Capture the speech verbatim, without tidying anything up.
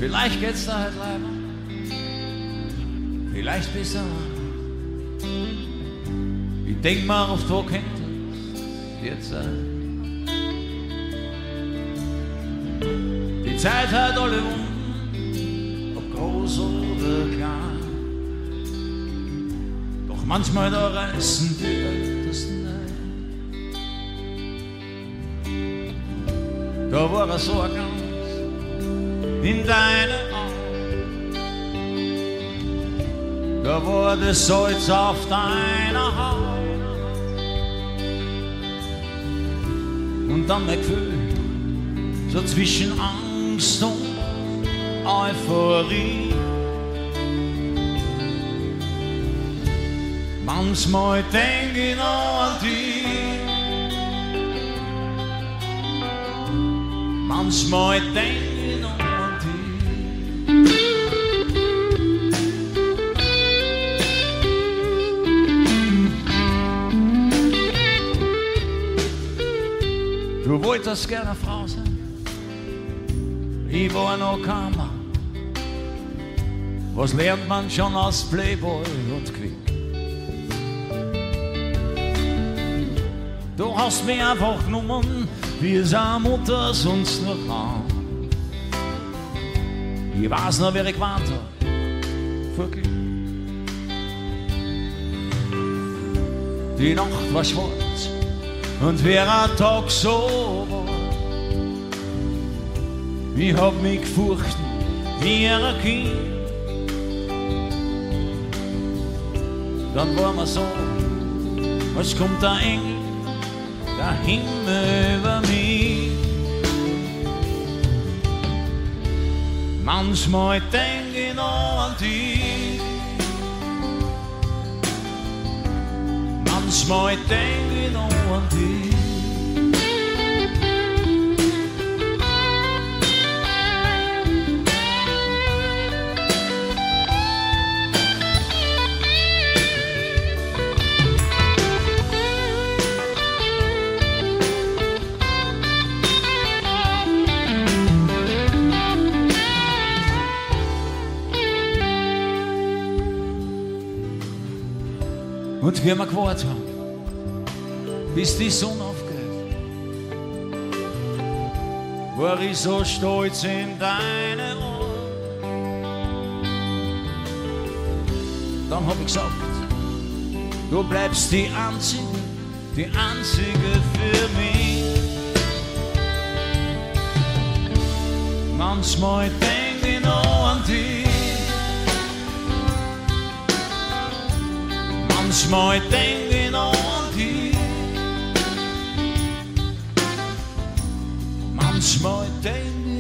Vielleicht geht's da halt leider, vielleicht besser. Ich denk mal oft, wo könnte es jetzt sein. Die Zeit hat alle Wunden, ob groß oder klein. Doch manchmal da reißen die Ältesten ein. Da war er so ein Glanz in deine Augen, da war das Salz auf deiner Haut. Und dann mein Gefühl, so zwischen Angst und Euphorie. Manchmal denk ich noch an dich, manchmal denk ich noch an dich. Du wolltest gerne Frau sein, ich war noch kein Mann. Was lernt man schon aus Playboy und Quick? Du hast mich einfach genommen, wie es eine Mutter sonst noch kann. Ich weiß noch, wer ich gewarnt hab, vor Glück. Die Nacht war schwarz und wer ein Tag so war. Ich hab mich gefurcht wie ein Kind. Dann war mir so, als kommt ein Engel, der Himmel über mich. Manchmal denk ich noch an dich, manchmal denk ich noch an dich. Und wie wir gewartet haben, bis die Sonne aufgeht, war ich so stolz in deine Ohren. Dann hab ich gesagt, du bleibst die Einzige, die Einzige für mich. Manchmal denk ich noch an dich, manchmal denk ich noch an dich, manchmal denk ich